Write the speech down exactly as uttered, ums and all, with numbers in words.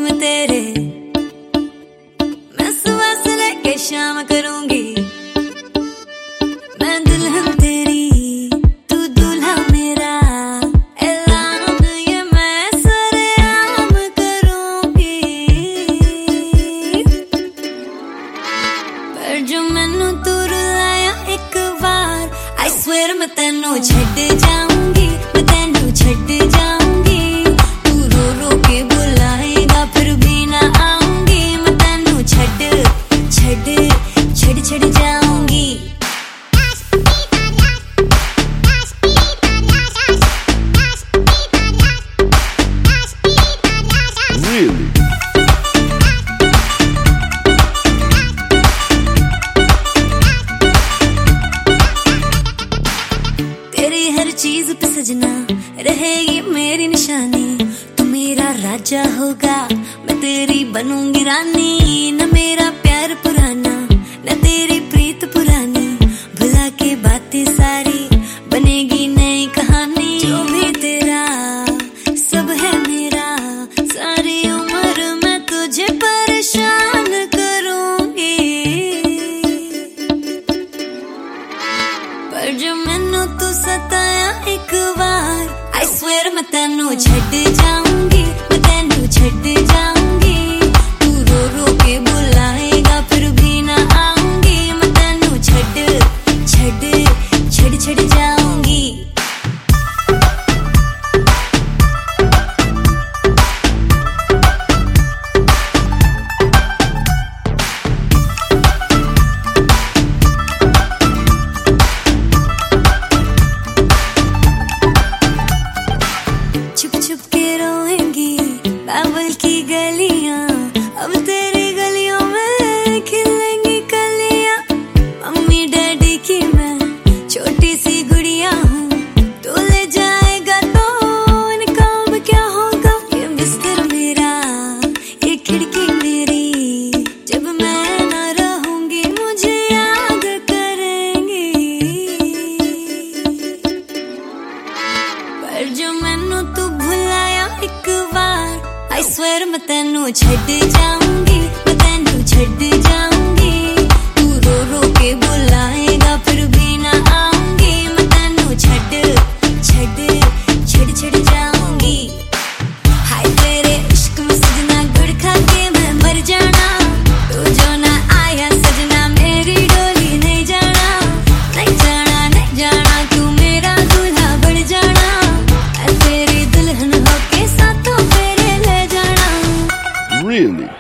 में तेरे मैं सुबह से लेके शाम करूंगी। मैं दुल्हन तेरी तू दूल्हा मेरा, ऐलान ये मैं सरेआम करूंगी। पर जो मैनू तू रुलाया एक बार, आई स्वेयर मैं तेनू छड्ड जाऊंगी, मैं तेनू छड्ड जाऊंगी। तू रो रो के बुलाएगा फिर भी ना आऊंगी, मैं तेनू छड्ड छड्ड छड्ड छड्ड जाऊंगी। Really? तेरी हर चीज पे सजना रहेगी मेरी निशानी, तू मेरा राजा होगा मैं तेरी बनूंगी रानी। न मेरा प्यार पुराना न तेरी प्रीत पुरानी, भुला के बातें सारी बनेगी नई कहानी। जो भी तेरा सब है मेरा, सारी उम्र मैं तुझे परेशान करूंगी। पर जो मैनू तू सताया एक बार, आई स्वेयर मैं तेनू छड्ड जाऊंगी, मैं तेनू छड्ड जाऊंगी। तू रो रो के बुलाएगा फिर भी ना आऊंगी, मैं तेनू छड्ड छड्ड छड्ड छड्ड जाऊंगी। छुप छुप के रोएंगी बाबुल की गलियां, अब तेरी गलियों में खिलेंगी कलियां। मम्मी डैडी की मैं छोटी सी गुड़िया हूँ, तू ले जाएगा तो इनका अब क्या होगा। ये बिस्तर मेरा ये खिड़की मेरी, जब मैं ना रहूंगी मुझे याद करेंगी। पर जो मैनू तू भुलाया एक बार, आई स्वेयर मैं तेनू छड्ड जाऊंगी, मैं तेनू छड्ड जाऊंगी। तू रो रो के बुलाएगा फिर भी ना आऊंगी, मैं तेनू छड्ड छड्ड छड्ड छड्ड जाऊंगी। हाय तेरे इश्क में सजना गुड़ खा के मैं मर जाना, तू जो ना आया सजना मेरी डोली नहीं जाना। नहीं जाना नहीं जाना तू मेरा दूल्हा बढ़ जाना, मैं तेरी दुल्हन होके साथों फेरे ले जाना। Really?